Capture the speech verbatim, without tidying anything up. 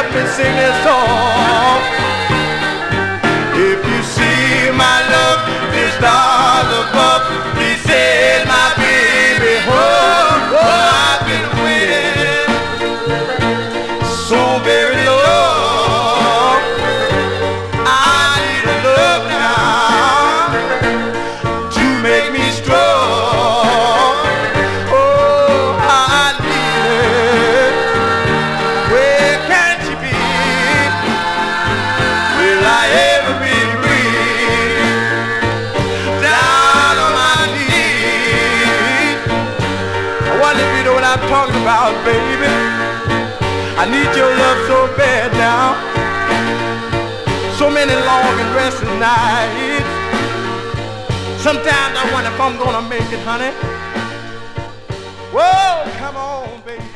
let me sing this song. If you see my love, the stars above, please send my baby home. Oh, I've been waiting so very long. I need a love now to make me strong. Oh, I need it. Where can she be? Will I ever be free? Down on my knees. I wonder if you know what I'm talking about, baby. I need your love so bad now. So many long and restless nights. Sometimes I wonder if I'm gonna make it, honey. Whoa, come on, baby.